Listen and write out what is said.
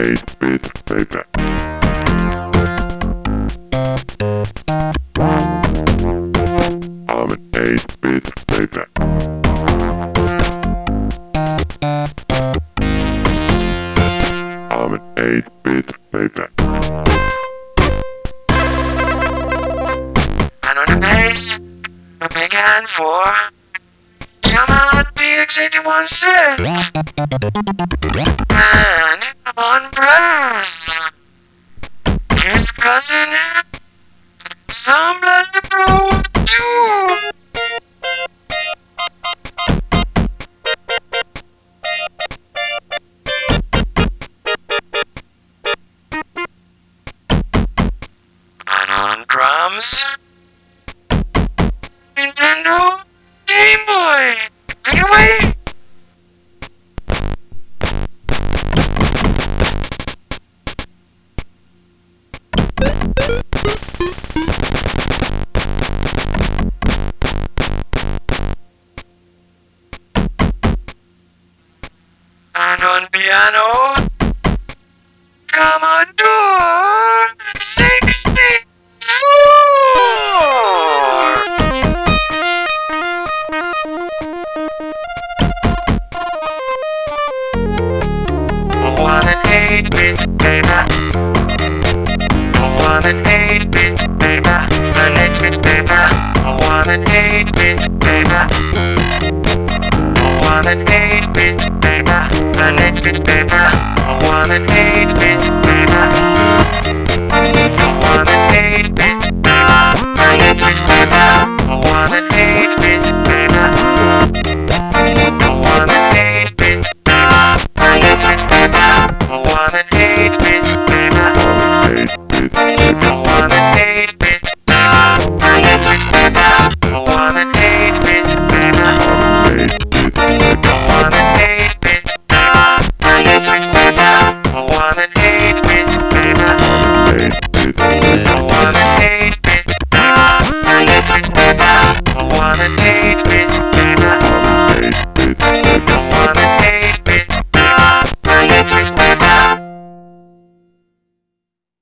8-bit baby. I'm an 8-bit baby. I'm an 8-bit baby. And on the bass, a big hand for come on at DX81 set. And on brass, his cousin, Sound Blaster Pro 2. And on drums, Nintendo Game Boy. Take it away. And on piano, Commodore.